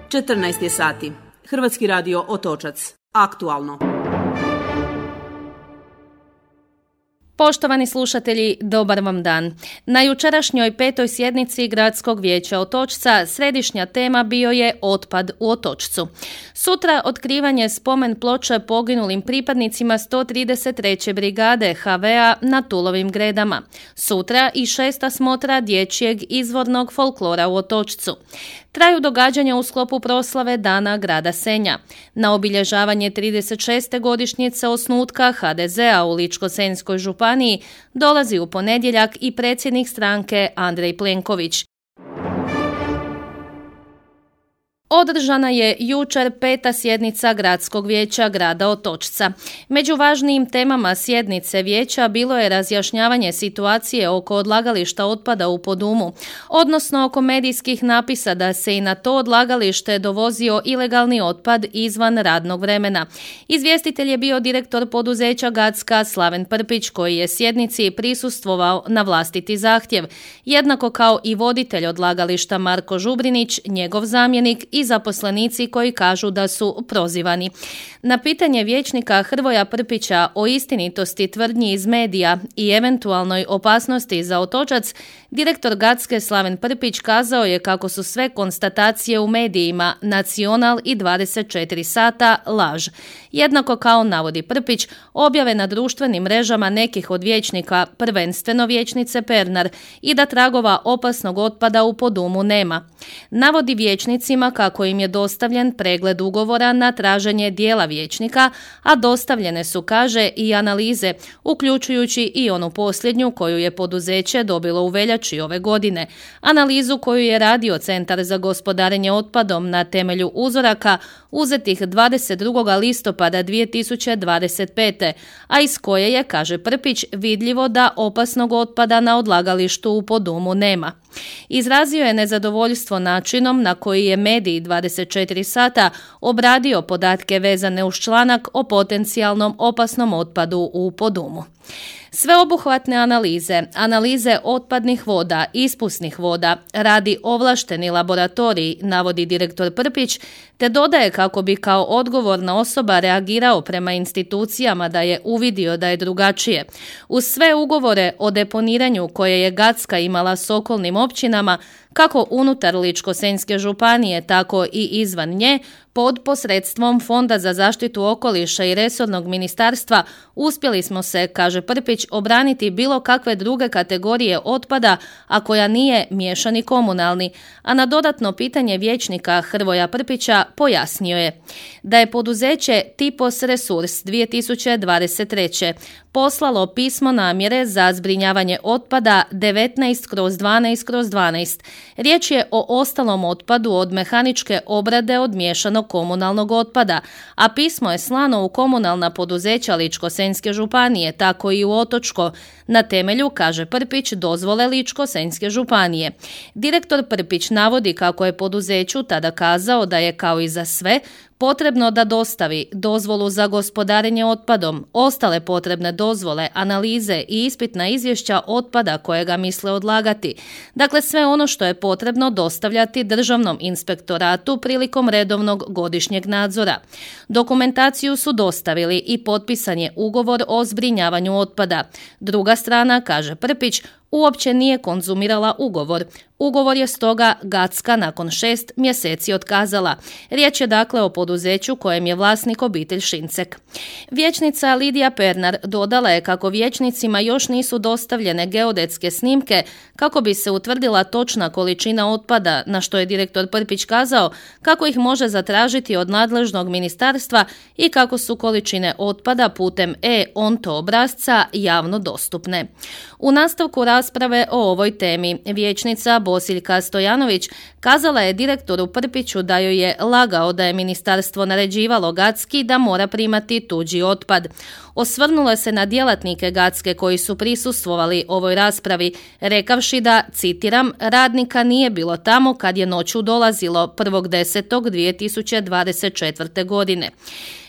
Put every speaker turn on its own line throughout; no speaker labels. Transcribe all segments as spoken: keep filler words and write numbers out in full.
četrnaest je sati. Hrvatski radio Otočac. Aktualno.
Poštovani slušatelji, dobar vam dan. Na jučerašnjoj petoj sjednici Gradskog vijeća Otočca središnja tema bio je otpad u Otočcu. Sutra otkrivanje spomen ploče poginulim pripadnicima sto trideset treće brigade ha ve a na Tulovim Gredama. Sutra i šesta smotra dječjeg izvornog folklora u Otočcu. Traju događanja u sklopu proslave Dana grada Senja. Na obilježavanje trideset šeste godišnjice osnutka ha de ze a u Ličko-senjskoj županiji dolazi u ponedjeljak i predsjednik stranke Andrej Plenković. Održana je jučer peta sjednica Gradskog vijeća grada Otočca. Među važnijim temama sjednice vijeća bilo je razjašnjavanje situacije oko odlagališta otpada u Podumu, odnosno oko medijskih napisa da se i na to odlagalište dovozio ilegalni otpad izvan radnog vremena. Izvjestitelj je bio direktor poduzeća Gacka Slaven Prpić, koji je sjednici prisustvovao na vlastiti zahtjev, jednako kao i voditelj odlagališta Marko Žubrinić, njegov zamjenik i zaposlenici koji kažu da su prozivani. Na pitanje vijećnika Hrvoja Prpića o istinitosti tvrdnji iz medija i eventualnoj opasnosti za Otočac, direktor Gacke Slaven Prpić kazao je kako su sve konstatacije u medijima Nacional i dvadeset četiri sata laž. Jednako kao, navodi Prpić, objave na društvenim mrežama nekih od vijećnika, prvenstveno vijećnice Pernar, i da tragova opasnog otpada u Podumu nema. Navodi vijećnicima kako im je dostavljen pregled ugovora na traženje dijela vijećnika, a dostavljene su, kaže, i analize, uključujući i onu posljednju koju je poduzeće dobilo u veljači ove godine. Analizu koju je radio Centar za gospodarenje otpadom na temelju uzoraka uzetih dvadeset drugog listopada dvije tisuće dvadeset pete. a iz koje je, kaže Prpić, vidljivo da opasnog otpada na odlagalištu u Podumu nema. Izrazio je nezadovoljstvo načinom na koji je medij dvadeset četiri sata obradio podatke vezane uz članak o potencijalnom opasnom otpadu u Podumu. Sveobuhvatne analize, analize otpadnih voda, ispusnih voda, radi ovlašteni laboratorij, navodi direktor Prpić, te dodaje kako bi kao odgovorna osoba reagirao prema institucijama da je uvidio da je drugačije. Uz sve ugovore o deponiranju koje je Gacka imala s okolnim općinama, kako unutar Ličko-senjske županije, tako i izvan nje, pod posredstvom Fonda za zaštitu okoliša i resornog ministarstva uspjeli smo se, kaže Prpić, obraniti bilo kakve druge kategorije otpada, a koja nije miješani komunalni. A na dodatno pitanje vijećnika Hrvoja Prpića pojasnio je da je poduzeće Tipos Resurs dvije tisuće dvadeset treće poslalo pismo namjere za zbrinjavanje otpada devetnaest kroz dvanaest kroz dvanaest. Riječ je o ostalom otpadu od mehaničke obrade od miješanog komunalnog otpada, a pismo je slano u komunalna poduzeća Ličko-senjske županije, tako i u Otočko, na temelju, kaže Prpić, dozvole Ličko-senjske županije. Direktor Prpić navodi kako je poduzeću tada kazao da je, kao i za sve, potrebno da dostavi dozvolu za gospodarenje otpadom, ostale potrebne dozvole, analize i ispitna izvješća otpada kojega misle odlagati. Dakle, sve ono što je potrebno dostavljati Državnom inspektoratu prilikom redovnog godišnjeg nadzora. Dokumentaciju su dostavili i potpisan je ugovor o zbrinjavanju otpada. Druga strana, kaže Prpić, uopće nije konzumirala ugovor. Ugovor je stoga Gacka nakon šest mjeseci otkazala. Riječ je dakle o poduzeću kojem je vlasnik obitelj Šincek. Vijećnica Lidija Pernar dodala je kako vijećnicima još nisu dostavljene geodetske snimke kako bi se utvrdila točna količina otpada, na što je direktor Prpić kazao kako ih može zatražiti od nadležnog ministarstva i kako su količine otpada putem e-onto obrasca javno dostupne. U nastavku rasprave o ovoj temi vijećnica Bosiljka Stojanović kazala je direktoru Prpiću da joj je lagao da je ministarstvo naređivalo Gacki da mora primati tuđi otpad. Osvrnula se na djelatnike Gacke koji su prisustvovali ovoj raspravi, rekavši da, citiram, radnika nije bilo tamo kad je noću dolazilo prvog desetog dvije tisuće dvadeset četvrte. godine.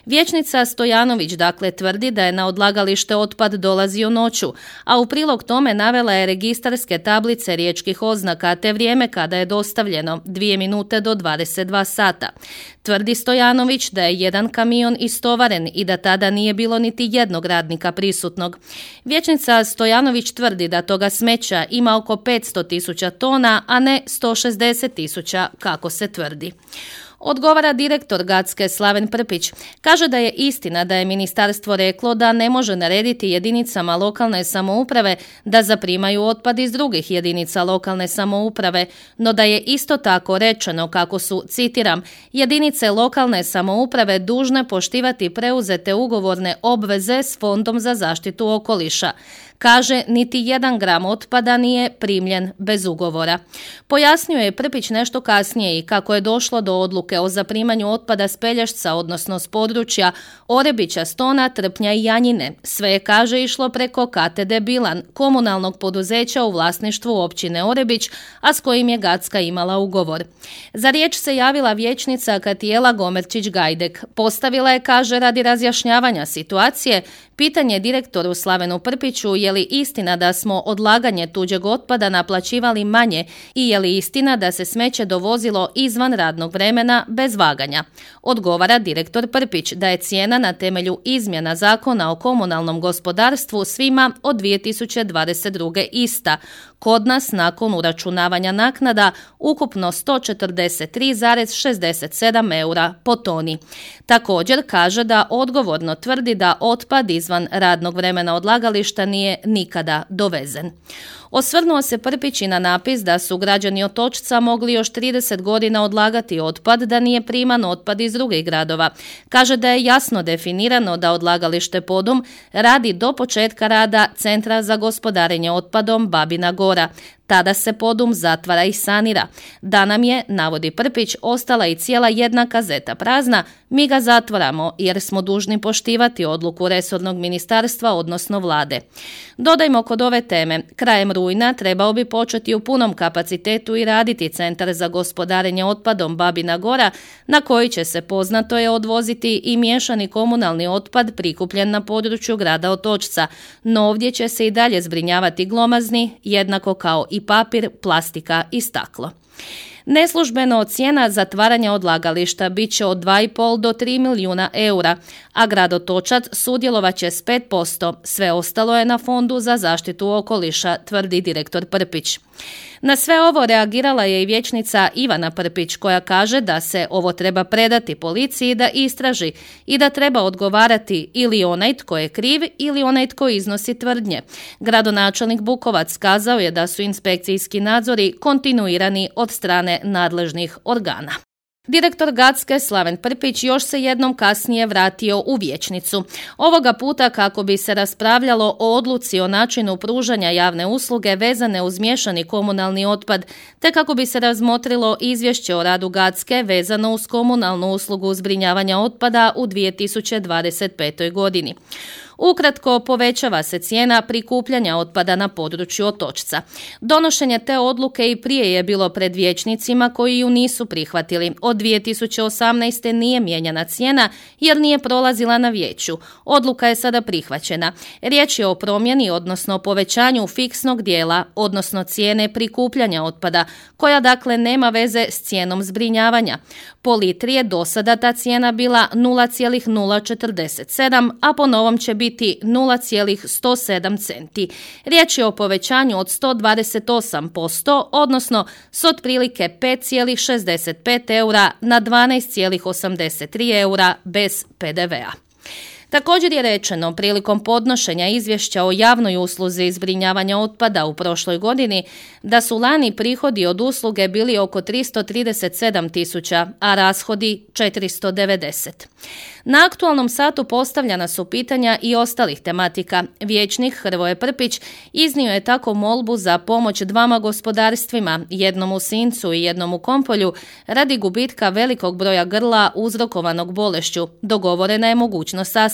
Vijećnica Stojanović dakle tvrdi da je na odlagalište otpad dolazio noću, a u prilog tome navela je registarske tablice riječkih oznaka te vrijeme kada je dostavljeno, dvije minute do dvadeset dva sata. Tvrdi Stojanović da je jedan kamion istovaren i da tada nije bilo niti jednog radnika prisutnog. Vijećnica Stojanović tvrdi da toga smeća ima oko petsto tisuća tona, a ne sto šezdeset tisuća kako se tvrdi. Odgovara direktor Gacke Slaven Prpić. Kaže da je istina da je ministarstvo reklo da ne može narediti jedinicama lokalne samouprave da zaprimaju otpad iz drugih jedinica lokalne samouprave, no da je isto tako rečeno kako su, citiram, jedinice lokalne samouprave dužne poštivati preuzete ugovorne obveze s Fondom za zaštitu okoliša. Kaže, niti jedan gram otpada nije primljen bez ugovora. Pojasnio je Prpić nešto kasnije i kako je došlo do odluke o zaprimanju otpada s Pelješca, odnosno s područja Orebića, Stona, Trpnja i Janjine. Sve je, kaže, išlo preko K T D Bilan, komunalnog poduzeća u vlasništvu općine Orebić, a s kojim je Gacka imala ugovor. Za riječ se javila vijećnica Katijela Gomerčić-Gajdek. Postavila je, kaže, radi razjašnjavanja situacije, pitanje direktoru Slavenu Prpiću je li istina da smo odlaganje tuđeg otpada naplaćivali manje i je li istina da se smeće dovozilo izvan radnog vremena bez vaganja. Odgovara direktor Prpić da je cijena na temelju izmjena Zakona o komunalnom gospodarstvu svima od dvije tisuće dvadeset druge ista. Kod nas nakon uračunavanja naknada ukupno sto četrdeset tri zarez šezdeset sedam eura po toni. Također kaže da odgovorno tvrdi da otpad izvan radnog vremena odlagališta nije nikada dovezen. Osvrnuo se Prpić i na napis da su građani Otočca mogli još trideset godina odlagati otpad da nije priman otpad iz drugih gradova. Kaže da je jasno definirano da odlagalište Podum radi do početka rada Centra za gospodarenje otpadom Babina Gora. Tada se Podum zatvara i sanira. Da nam je, navodi Prpić, ostala i cijela jedna kazeta prazna, mi ga zatvaramo jer smo dužni poštivati odluku resornog ministarstva, odnosno vlade. Dodajmo kod ove teme, krajem rujna trebao bi početi u punom kapacitetu i raditi Centar za gospodarenje otpadom Babina Gora, na koji će se, poznato je, odvoziti i miješani komunalni otpad prikupljen na području grada Otočca, no ovdje će se i dalje zbrinjavati glomazni, jednako kao i papir, plastika i staklo. Neslužbeno cijena zatvaranja odlagališta bit će od dva i pol do tri milijuna eura, a grad Otočac sudjelovat će s pet posto. Sve ostalo je na Fondu za zaštitu okoliša, tvrdi direktor Prpić. Na sve ovo reagirala je i vijećnica Ivana Prpić koja kaže da se ovo treba predati policiji da istraži i da treba odgovarati ili onaj tko je kriv ili onaj tko iznosi tvrdnje. Gradonačelnik Bukovac kazao je da su inspekcijski nadzori kontinuirani od strane nadležnih organa. Direktor Gacke Slaven Prpić još se jednom kasnije vratio u vijećnicu. Ovoga puta kako bi se raspravljalo o odluci o načinu pružanja javne usluge vezane uz miješani komunalni otpad, te kako bi se razmotrilo izvješće o radu Gacke vezano uz komunalnu uslugu zbrinjavanja otpada u dvije tisuće dvadeset petoj godini. Ukratko, povećava se cijena prikupljanja otpada na području Otočca. Donošenje te odluke i prije je bilo pred vijećnicima koji ju nisu prihvatili. Od dvije tisuće osamnaeste. nije mijenjana cijena jer nije prolazila na vijeću. Odluka je sada prihvaćena. Riječ je o promjeni, odnosno povećanju fiksnog dijela, odnosno cijene prikupljanja otpada, koja dakle nema veze s cijenom zbrinjavanja. Po litri je do sada ta cijena bila nula zarez nula četrdeset sedam, a po novom će biti nula zarez sto sedam centi. Riječ je o povećanju od sto dvadeset osam posto, odnosno s otprilike pet zarez šezdeset pet eura na dvanaest zarez osamdeset tri eura bez pe de vea. Također je rečeno prilikom podnošenja izvješća o javnoj usluzi zbrinjavanja otpada u prošloj godini da su lani prihodi od usluge bili oko tristo trideset sedam tisuća, a rashodi četiristo devedeset. Na aktualnom satu postavljana su pitanja i ostalih tematika. Vijećnik Hrvoje Prpić iznio je tako molbu za pomoć dvama gospodarstvima, jednom u Sincu i jednom u Kompolju, radi gubitka velikog broja grla uzrokovanog bolešću. Dogovorena je mogućnost sastanka.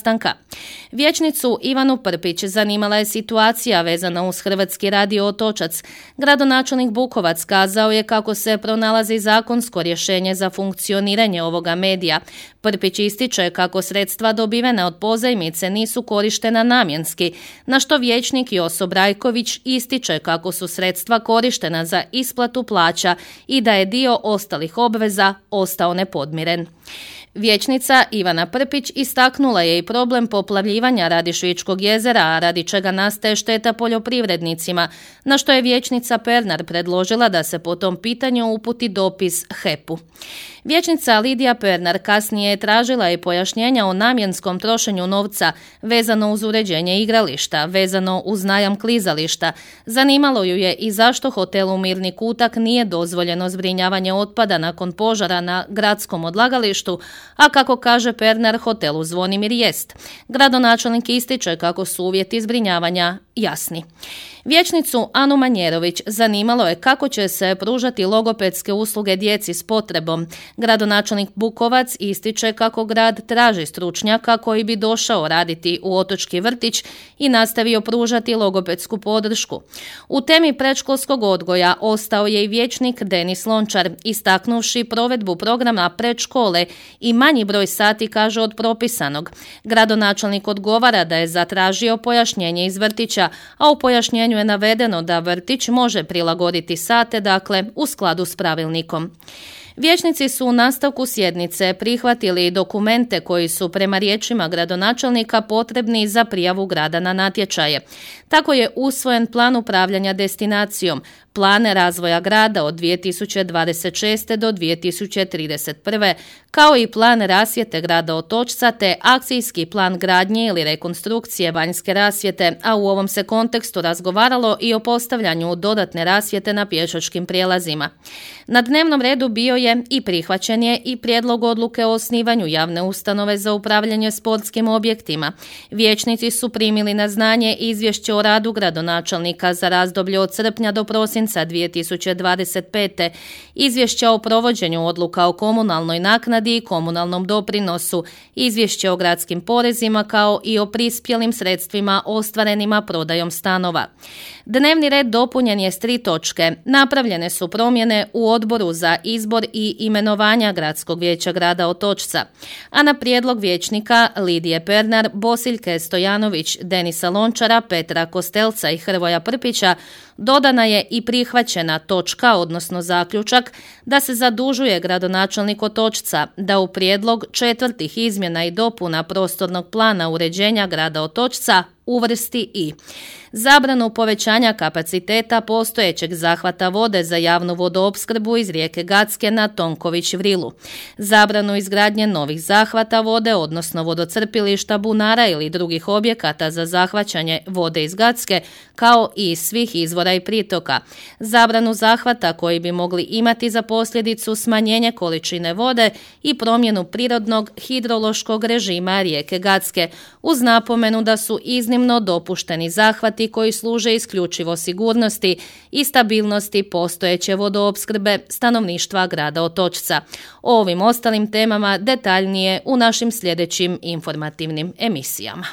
sastanka. Vijećnicu Ivanu Prpić zanimala je situacija vezana uz Hrvatski radio Otočac. Gradonačelnik Bukovac kazao je kako se pronalazi zakonsko rješenje za funkcioniranje ovoga medija. Prpić ističe kako sredstva dobivena od pozajmice nisu korištena namjenski, na što vijećnik Joso Brajković ističe kako su sredstva korištena za isplatu plaća i da je dio ostalih obveza ostao nepodmiren. Vijećnica Ivana Prpić istaknula je i problem poplavljivanja Radišvičkog jezera, a radi čega nastaje šteta poljoprivrednicima, na što je vijećnica Pernar predložila da se po tom pitanju uputi dopis H E P-u. Vijećnica Lidija Pernar kasnije je tražila i pojašnjenja o namjenskom trošenju novca vezano uz uređenje igrališta, vezano uz najam klizališta. Zanimalo ju je i zašto hotelu Mirni kutak nije dozvoljeno zbrinjavanje otpada nakon požara na gradskom odlagalištu, a kako kaže Pernar, hotelu Zvonimir jest. Gradonačelnik ističe kako su uvjeti zbrinjavanja jasni. Vijećnicu Anu Manjerović zanimalo je kako će se pružati logopedske usluge djeci s potrebom. Gradonačelnik Bukovac ističe kako grad traži stručnjaka koji bi došao raditi u otočki vrtić i nastavio pružati logopedsku podršku. U temi predškolskog odgoja ostao je i vijećnik Denis Lončar, istaknuvši provedbu programa predškole i manji broj sati, kaže, od propisanog. Gradonačelnik odgovara da je zatražio pojašnjenje iz vrtića, a u pojašnjenju je navedeno da vrtić može prilagoditi sate, dakle u skladu s pravilnikom. Vijećnici su u nastavku sjednice prihvatili dokumente koji su prema riječima gradonačelnika potrebni za prijavu grada na natječaje. Tako je usvojen plan upravljanja destinacijom, plan razvoja grada od dvije tisuće dvadeset šeste do dvije tisuće trideset prve, kao i plan rasvjete grada Otočca te akcijski plan gradnje ili rekonstrukcije vanjske rasvjete, a u ovom se kontekstu razgovaralo i o postavljanju dodatne rasvjete na pješačkim prijelazima. Na dnevnom redu bio je i prihvaćen je i prijedlog odluke o osnivanju javne ustanove za upravljanje sportskim objektima. Vijećnici su primili na znanje izvješće o radu gradonačelnika za razdoblje od srpnja do prosinca dvije tisuće dvadeset pete, izvješće o provođenju odluka o komunalnoj naknadi i komunalnom doprinosu, izvješće o gradskim porezima kao i o prispjelim sredstvima ostvarenima prodajom stanova. Dnevni red dopunjen je s tri točke. Napravljene su promjene u odboru za izbor i imenovanja Gradskog vijeća grada Otočca, a na prijedlog vijećnika Lidije Pernar, Bosiljke Stojanović, Denisa Lončara, Petra Kostelca i Hrvoja Prpića dodana je i prihvaćena točka, odnosno zaključak, da se zadužuje gradonačelnik Otočca da u prijedlog četvrtih izmjena i dopuna prostornog plana uređenja grada Otočca uvrsti i zabranu povećanja kapaciteta postojećeg zahvata vode za javnu vodoopskrbu iz rijeke Gacke na Tonković Vrilu, zabranu izgradnje novih zahvata vode, odnosno vodocrpilišta, bunara ili drugih objekata za zahvaćanje vode iz Gacke, kao i svih izvora i pritoka, zabranu zahvata koji bi mogli imati za posljedicu smanjenje količine vode i promjenu prirodnog hidrološkog režima rijeke Gacke, uz napomenu da su iznimno dopušteni zahvati koji služe isključivo sigurnosti i stabilnosti postojeće vodoopskrbe stanovništva grada Otočca. O ovim ostalim temama detaljnije u našim sljedećim informativnim emisijama.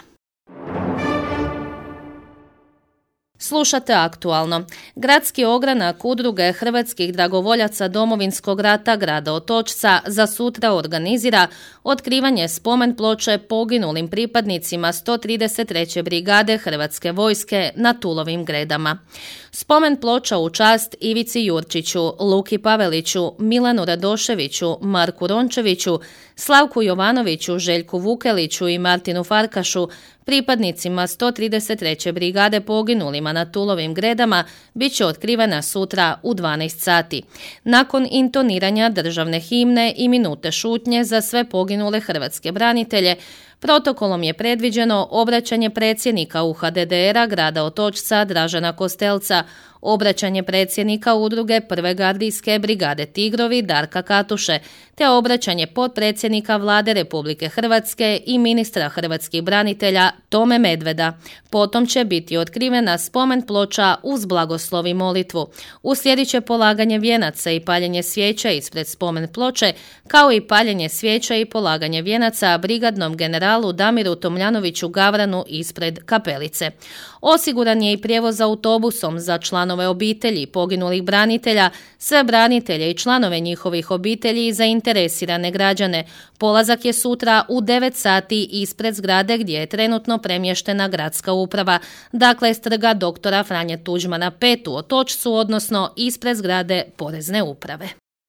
Slušate Aktualno. Gradski ogranak Udruge hrvatskih dragovoljaca Domovinskog rata grada Otočca za sutra organizira otkrivanje spomen ploče poginulim pripadnicima sto trideset treće brigade Hrvatske vojske na Tulovim Gredama. Spomen ploča u čast Ivici Jurčiću, Luki Paveliću, Milanu Radoševiću, Marku Rončeviću, Slavku Jovanoviću, Željku Vukeliću i Martinu Farkašu, pripadnicima sto trideset treće brigade poginulima na Tulovim Gredama, bit će otkrivena sutra u dvanaest sati. Nakon intoniranja državne himne i minute šutnje za sve poginule hrvatske branitelje, protokolom je predviđeno obraćanje predsjednika U H D D R-a grada Otočca Dražena Kostelca, obraćanje predsjednika udruge prve gardijske brigade Tigrovi Darka Katuše, te obraćanje potpredsjednika Vlade Republike Hrvatske i ministra hrvatskih branitelja Tome Medveda. Potom će biti otkrivena spomen ploča uz blagoslov i molitvu. Uslijedit će polaganje vijenaca i paljenje svijeća ispred spomen ploče, kao i paljenje svijeća i polaganje vijenaca brigadnom generalu generalu Damiru Tomljanoviću Gavranu ispred kapelice. Osiguran je i prijevoz autobusom za članove obitelji poginulih branitelja, sve branitelje i članove njihovih obitelji i zainteresirane građane. Polazak je sutra u devet sati ispred zgrade gdje je trenutno premještena gradska uprava, dakle s trga doktora Franje Tuđmana pet u Otočcu, odnosno ispred zgrade Porezne uprave.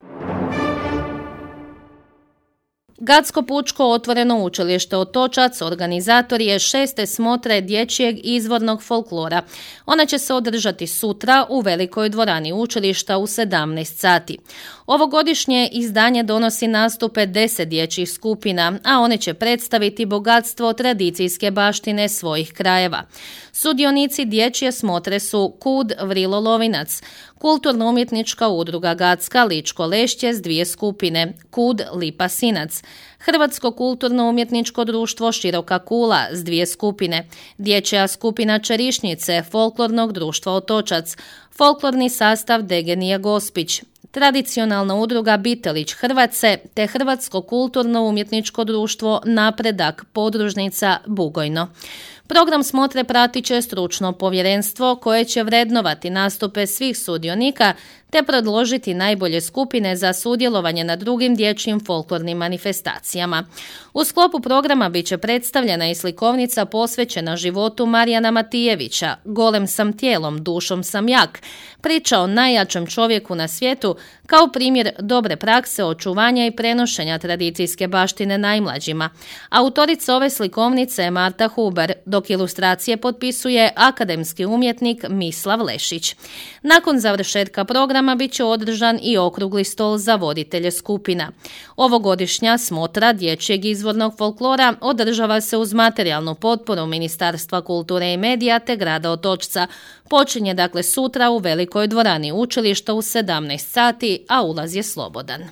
Gradsko pučko otvoreno učilište Otočac organizator je šeste smotre dječjeg izvornog folklora. Ona će se održati sutra u velikoj dvorani učilišta u sedamnaest sati. Ovogodišnje izdanje donosi nastupe deset dječjih skupina, a one će predstaviti bogatstvo tradicijske baštine svojih krajeva. Sudionici dječje smotre su Kud Vrilo Lovinac, Kulturno-umjetnička udruga Gacka Ličko Lešće s dvije skupine, Kud Lipa Sinac, Hrvatsko kulturno-umjetničko društvo Široka Kula s dvije skupine, dječja skupina Čerišnice Folklornog društva Otočac, folklorni sastav Degenija Gospić, tradicionalna udruga Bitelić Hrvatce te Hrvatsko kulturno-umjetničko društvo Napredak podružnica Bugojno. Program smotre pratit će stručno povjerenstvo koje će vrednovati nastupe svih sudionika te predložiti najbolje skupine za sudjelovanje na drugim dječjim folklornim manifestacijama. U sklopu programa bit će predstavljena i slikovnica posvećena životu Marijana Matijevića, Golem sam tijelom, dušom sam jak, priča o najjačem čovjeku na svijetu kao primjer dobre prakse očuvanja i prenošenja tradicijske baštine najmlađima. Autorica ove slikovnice je Marta Huber, dok ilustracije potpisuje akademski umjetnik Mislav Lešić. Nakon završetka programa bit će održan i okrugli stol za voditelje skupina. Ovogodišnja smotra dječjeg izvornog folklora održava se uz materijalnu potporu Ministarstva kulture i medija te grada Otočca. Počinje dakle sutra u velikoj dvorani učilišta u sedamnaest sati, a ulaz je slobodan.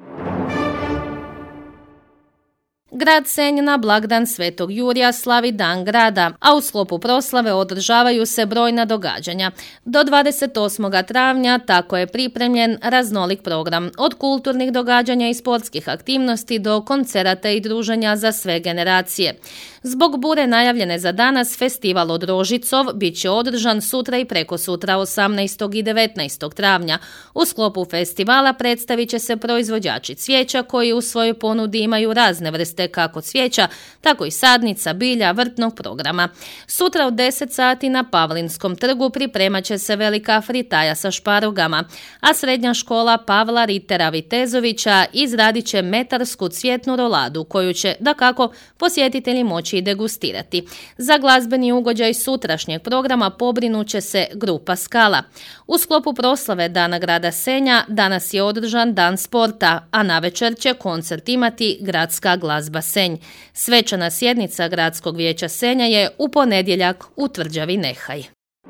Grad Senj na blagdan Svetog Jurija slavi Dan grada, a u sklopu proslave održavaju se brojna događanja. Do dvadeset osmog travnja tako je pripremljen raznolik program, od kulturnih događanja i sportskih aktivnosti do koncerata i druženja za sve generacije. Zbog bure najavljene za danas, festival od Rožicov bit će održan sutra i prekosutra osamnaestog i devetnaestog travnja. U sklopu festivala predstavit će se proizvođači cvijeća koji u svojoj ponudi imaju razne vrste kako cvijeća, tako i sadnica, bilja, vrtnog programa. Sutra u deset sati na Pavlinskom trgu pripremat će se velika fritaja sa šparogama, a srednja škola Pavla Ritera Vitezovića izradit će metarsku cvjetnu roladu koju će, dakako, posjetitelji moći i degustirati. Za glazbeni ugođaj sutrašnjeg programa pobrinut će se grupa Skala. U sklopu proslave Dana grada Senja danas je održan Dan sporta, a navečer će koncert imati Gradska glazba Senj. Svečana sjednica Gradskog vijeća Senja je u ponedjeljak u tvrđavi Nehaj.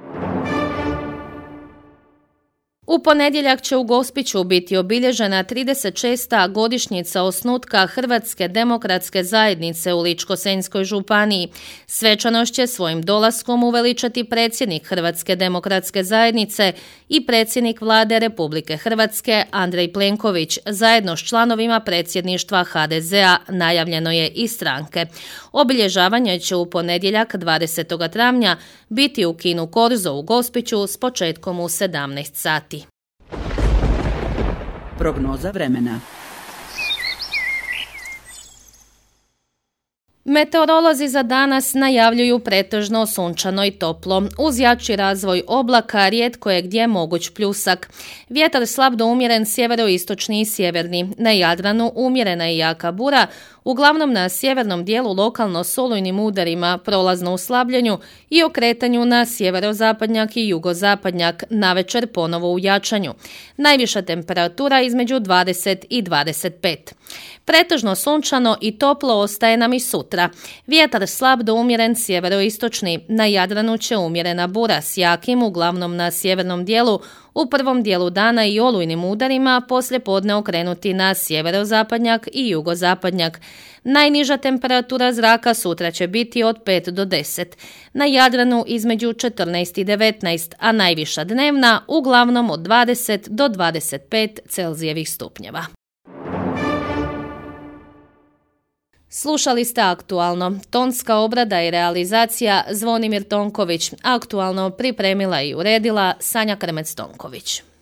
U ponedjeljak će u Gospiću biti obilježena trideset šesta godišnjica osnutka Hrvatske demokratske zajednice u Ličko-senjskoj županiji. Svečanost će svojim dolaskom uveličati predsjednik Hrvatske demokratske zajednice i predsjednik Vlade Republike Hrvatske Andrej Plenković, zajedno s članovima predsjedništva ha de zea, najavljeno je iz stranke. Obilježavanje će u ponedjeljak dvadesetog travnja biti u kinu Korzo u Gospiću s početkom u sedamnaest sati.
Prognoza vremena.
Meteorolozi za danas najavljuju pretežno sunčano i toplo. Uz jači razvoj oblaka rijetko je gdje moguć pljusak. Vjetar slab do umjeren sjeveroistočni i sjeverni. Na Jadranu umjerena i jaka bura, uglavnom na sjevernom dijelu lokalno s olujnim udarima, prolazno u slabljenju i okretanju na sjeverozapadnjak i jugozapadnjak, navečer ponovo u jačanju. Najviša temperatura između dvadeset i dvadeset pet. Pretežno sunčano i toplo ostaje nam i sutra. Vjetar slab do umjeren sjeveroistočni. Na Jadranu će umjerena bura s jakim, uglavnom na sjevernom dijelu, u prvom dijelu dana i olujnim udarima, poslije podne okrenuti na sjeverozapadnjak i jugozapadnjak. Najniža temperatura zraka sutra će biti od pet do deset. Na Jadranu između četrnaest i devetnaest, a najviša dnevna uglavnom od dvadeset do dvadeset pet Celzijevih stupnjeva. Slušali ste Aktualno. Tonska obrada i realizacija Zvonimir Tonković. Aktualno pripremila i uredila Sanja Krmec-Tonković.